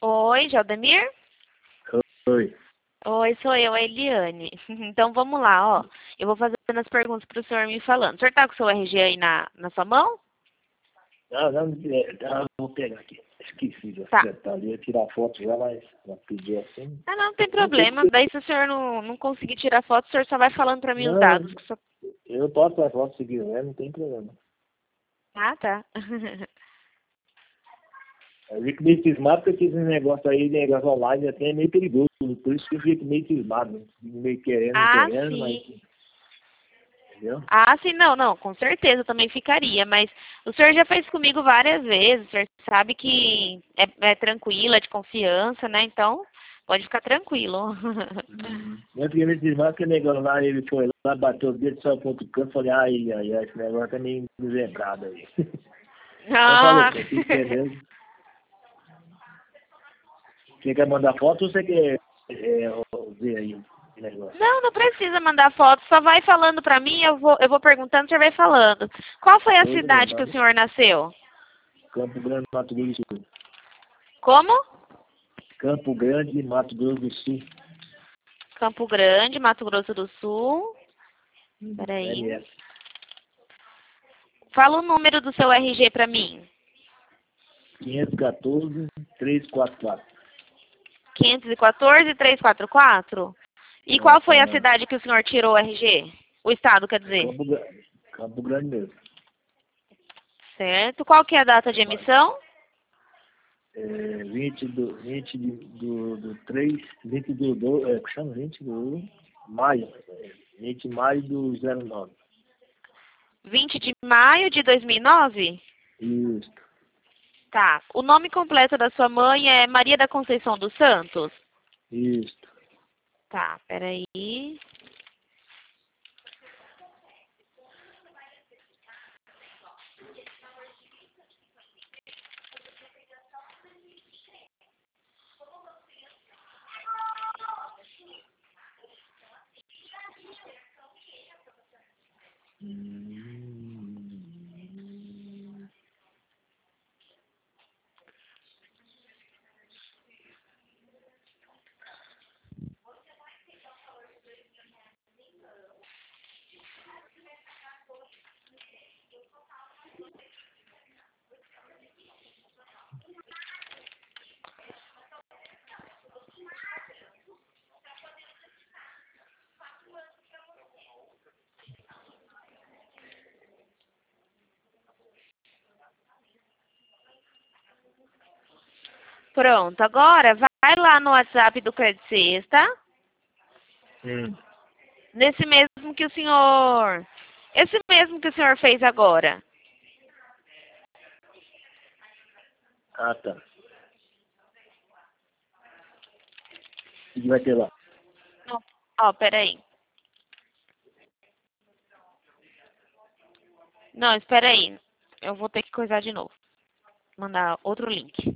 Oi, Jaldemir? Oi. Oi, sou eu, a Eliane. Então vamos lá, ó. Eu vou fazendo as perguntas para o senhor me falando. O senhor tá com o seu RG aí na sua mão? Vou pegar aqui. Esqueci de Tá. acertar ali, ia tirar foto já, mas ela pediu assim. Ah, não tem Não tem problema. que... Daí se o senhor não conseguir tirar foto, o senhor só vai falando para mim os Não, dados. eu posso tirar foto se quiser, não tem problema. Ah, tá. Eu vi que meio cismado porque esse negócio aí, negócio online, até é meio perigoso. Por isso que eu fico meio cismado, né? Meio querendo, não Ah, querendo, mas... sim. Entendeu? Ah, sim, não, com certeza eu também ficaria, mas o senhor já fez comigo várias vezes, o senhor sabe que é tranquilo, é de confiança, né? Então, pode ficar tranquilo. Eu fiquei meio cismado porque o negócio lá, ele foi lá, bateu o dedo, só ponto canto, falei, ai, esse negócio tá meio desembrado aí. Eu falei, Ah. pô, tem que ser mesmo. Você quer mandar foto ou você quer ver aí o negócio? Não, não precisa mandar foto, só vai falando pra mim, eu vou perguntando, o senhor vai falando. Qual foi a Tudo bem, cidade que tá? o senhor nasceu? Campo Grande, Mato Grosso do Sul. Como? Campo Grande, Mato Grosso do Sul. Campo Grande, Mato Grosso do Sul. Peraí. MS. Fala o número do seu RG pra mim. 514, 344. 514-344? E qual foi a cidade que o senhor tirou o RG? O estado, quer dizer. Campo Grande mesmo. Certo. Qual que é a data de emissão? 20 do chama 20 do maio. 20 de maio do 09. 20 de maio de 2009? Isso. Tá. O nome completo da sua mãe é Maria da Conceição dos Santos? Isso. Tá, peraí. Pronto, agora vai lá no WhatsApp do Credit Sexta. Nesse mesmo que o senhor... Esse mesmo que o senhor fez agora. Ah, tá. O que vai ter lá? Não. Ó, peraí. Não, espera aí. Eu vou ter que coisar de novo. Mandar outro link.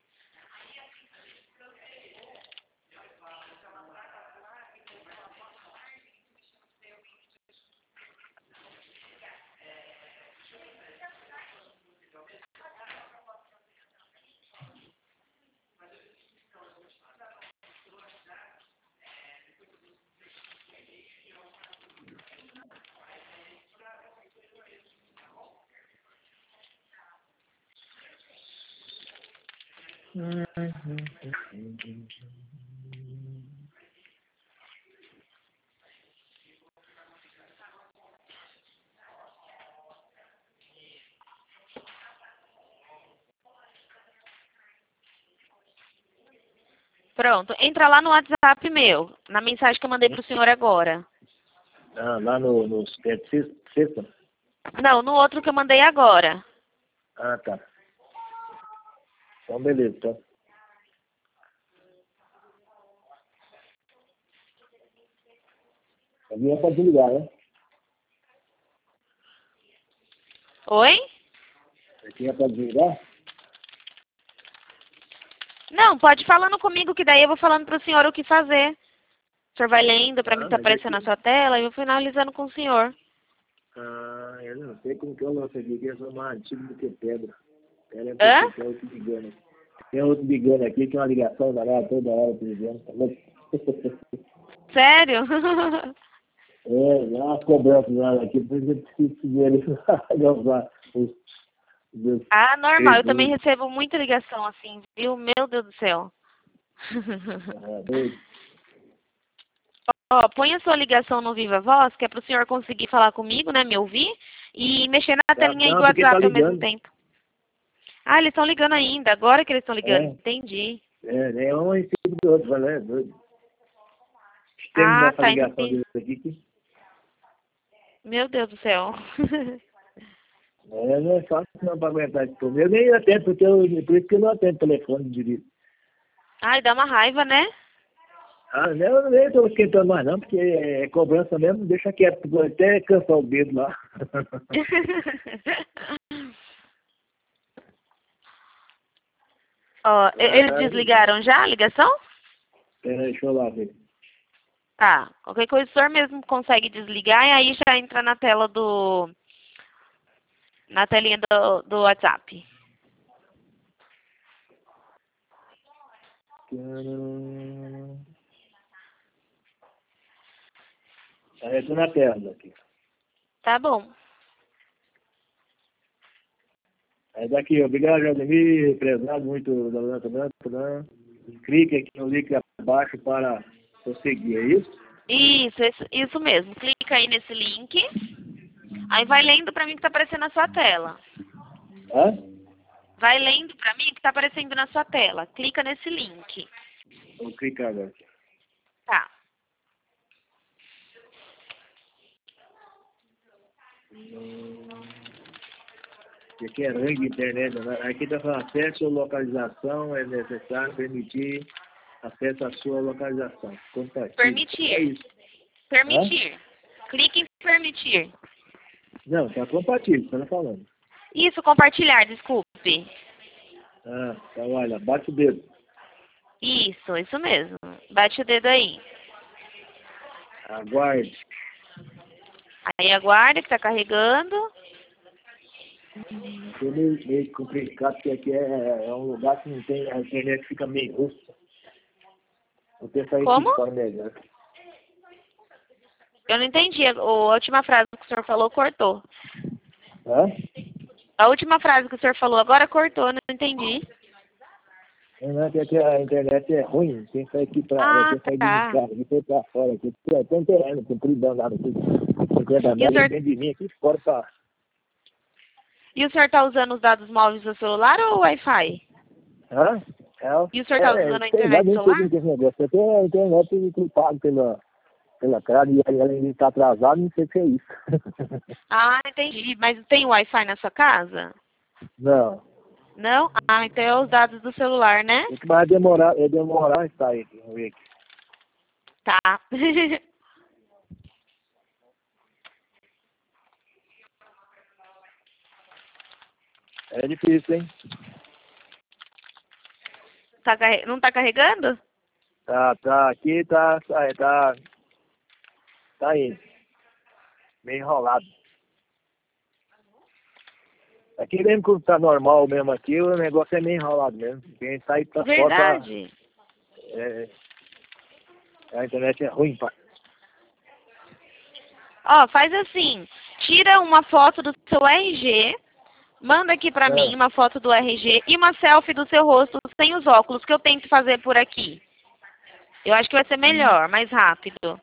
Pronto, entra lá no WhatsApp meu, na mensagem que eu mandei pro senhor agora. Ah, lá no sexta? Não, no outro que eu mandei agora. Ah, tá. Então, beleza, então. Alguém pode ligar, né? Oi? Aqui pode ligar? Não, pode ir falando comigo, que daí eu vou falando pro senhor o que fazer. O senhor vai lendo pra mim Ah, tá mas aparecendo na aqui... sua tela e eu vou finalizando com o senhor. Ah, eu não sei como que é o nosso aqui, que é só mais antigo do que pedra. Ela é um Hã? pouquinho que é o que engana. Tem outro ligando aqui, tem uma ligação danada toda hora, por exemplo. Tá louco? Sério? É, dá uma cobrança lá aqui, por exemplo, preciso dinheiro pra usar os Ah, normal. Eu também perguntas. recebo muita ligação assim, viu? Meu Deus do céu. Doido. Ó, põe a sua ligação no Viva Voz, que é para o senhor conseguir falar comigo, né? Me ouvir e mexer na Tá, telinha aí do não, porque tá WhatsApp ao mesmo ligando. tempo. Ah, eles estão ligando ainda. Agora que eles estão ligando. É, Entendi. é um em cima do outro, vai lá, é doido. Deixa eu terminar Ah, essa tá. ligação Entendi. deles aqui. Meu Deus do céu. Não é fácil não pra aguentar esse povo. Eu nem atendo, por isso que eu não atendo telefone direito. Ai, dá uma raiva, né? Ah, eu nem estou esquentando mais não, porque é cobrança mesmo, deixa quieto, vou até cansar o dedo lá. Ó, eles Aí, desligaram já a ligação? peraí, deixa eu lá ver. Tá. Qualquer coisa o senhor mesmo consegue desligar e aí já entra na tela na telinha do WhatsApp. Aí eu tô na tela aqui. Tá bom. Aí daqui, obrigado, Jademir, prezado muito. Clique aqui no link abaixo para prosseguir, é isso? Isso mesmo. Clica aí nesse link. Aí vai lendo pra mim que tá aparecendo na sua tela. Hã? Vai lendo pra mim que tá aparecendo na sua tela. Clica nesse link. Vou clicar agora. Tá. Aqui é ruim de internet, né? Aqui está falando acesso ou localização, é necessário permitir acesso à sua localização. Compartilhe. É Permitir. isso. Permitir. Clique em permitir. Não, tá compartilhe, você tá falando. Isso, compartilhar, desculpe. Ah, então olha, bate o dedo. Isso mesmo. Bate o dedo aí. Aguarde. Aí aguarda que tá carregando. É meio complicado, porque aqui é um lugar que não tem, a internet fica meio russa. Vou ter que sair aqui Como? fora melhor. Eu não entendi. A última frase que o senhor falou cortou. Hã? A última frase que o senhor falou agora cortou, não entendi. Não, é que aqui a internet é ruim, tem que sair aqui Ah, tem que sair de tá. carro, aqui foi pra fora, aqui tem terreno, compridão nada aqui. 50 E o metros, senhor, tem de mim aqui fora pra. e o senhor tá usando os dados móveis do celular ou Wi-Fi? Hã? E o senhor tá usando a Sei lá, internet nem sei celular? como que é esse negócio. Até a internet que pago pela cara e aí além de estar atrasado, não sei o que é isso. Ah, entendi. Mas tem Wi-Fi na sua casa? Não. Não? Ah, então é os dados do celular, né? O que vai demorar, a estar aí, vamos ver aqui. Tá. É difícil, hein? Não tá carregando? Aqui tá aí, meio enrolado. Aqui mesmo quando tá normal mesmo aqui, o negócio é meio enrolado mesmo. Quem sai pra fora, Verdade. é, a internet é ruim, pá. Ó, faz assim. Tira uma foto do seu RG. Manda aqui pra mim É, uma foto do RG e uma selfie do seu rosto sem os óculos, que eu tento fazer por aqui. Eu acho que vai ser melhor, mais rápido.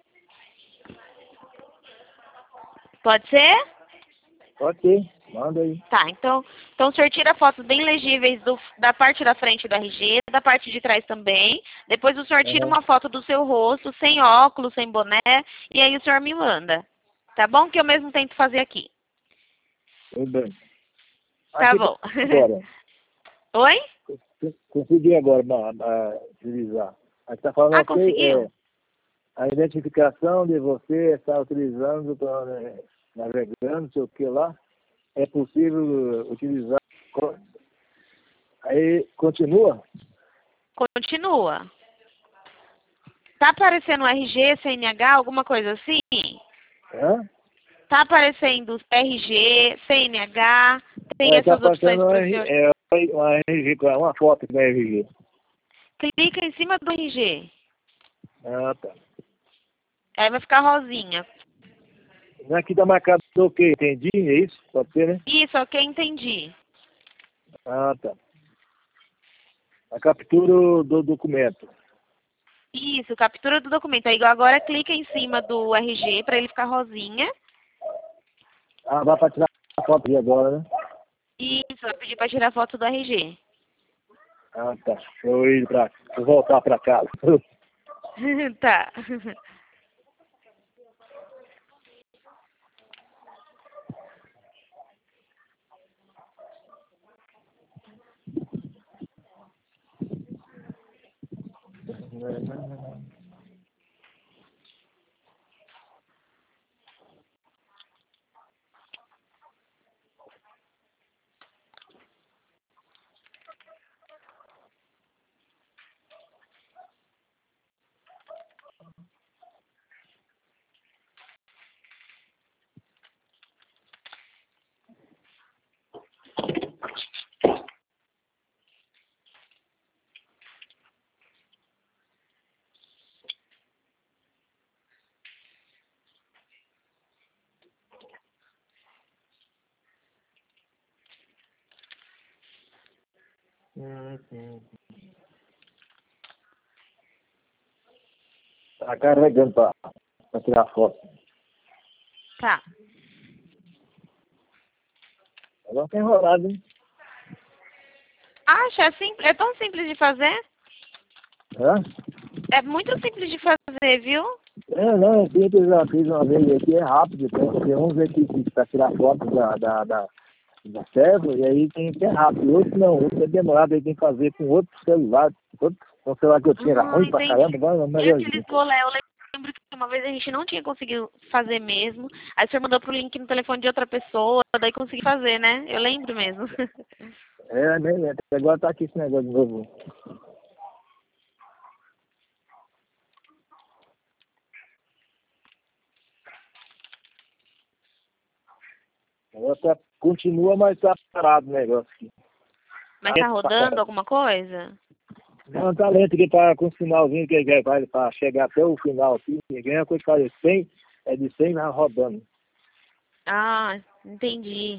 Pode ser? pode ser, manda aí. Tá, então o senhor tira fotos bem legíveis da parte da frente do RG, da parte de trás também. Depois o senhor tira Aham, uma foto do seu rosto, sem óculos, sem boné, e aí o senhor me manda. Tá bom? Que eu mesmo tento fazer aqui. tudo bem. Tá Aqui bom. agora, Oi? consegui agora utilizar. Aqui tá falando Ah, assim, conseguiu? a identificação de você está utilizando, navegando, não sei o que lá, é possível utilizar. Aí, continua? Continua. Tá aparecendo RG, CNH, alguma coisa assim? Hã? Tá aparecendo RG, CNH, tem Tá essas opções passando para o senhor. uma RG, uma foto da RG. Clica em cima do RG. Ah, tá. Aí vai ficar rosinha. Aqui tá marcado o quê? Entendi, é isso? Pode ser, né? Isso, ok, entendi. Ah, tá. A captura do documento. Isso, captura do documento. Aí agora clica em cima do RG para ele ficar rosinha. Ah, vai para tirar a foto aqui agora, né? Isso, vai pedir para tirar foto do RG. Ah, tá. Deixa eu voltar para casa. Tá. Tá carregando para tirar foto. Tá. Agora tá enrolado, hein? Acha? É tão simples de fazer? Hã? É muito simples de fazer, viu? Não, eu já fiz uma vez aqui, é rápido. Tem uns aqui para tirar foto da serva, e aí tem que ser rápido. Outros não, outros é demorado, aí tem que fazer com outro celular. Com celular que eu tinha, era ruim pra Entendi. caramba, agora não É melhorou. aqueles bolé. Eu lembro que uma vez a gente não tinha conseguido fazer mesmo. Aí o senhor mandou pro link no telefone de outra pessoa, daí consegui fazer, né? Eu lembro mesmo. Né? Agora tá aqui esse negócio de novo. Agora continua, mas tá parado o negócio aqui. Mas tá rodando alguma coisa? Não, tá lento aqui com o finalzinho que vai para chegar até o final aqui. Ninguém é coisa que faz 100, é de 100 vai rodando. Ah, entendi.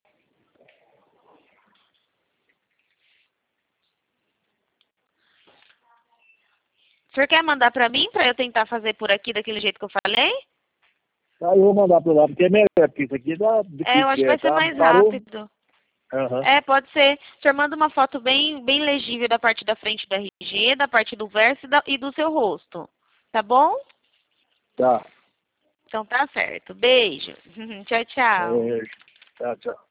O senhor quer mandar pra mim, pra eu tentar fazer por aqui daquele jeito que eu falei? Aí eu vou mandar pro lado, porque é melhor, porque isso aqui dá É, eu acho que vai ser mais rápido. Aham. É, pode ser. O senhor manda uma foto bem legível da parte da frente do RG, da parte do verso e do seu rosto. Tá bom? Tá. Então tá certo. Beijo. Tchau, tchau. Tchau, tchau.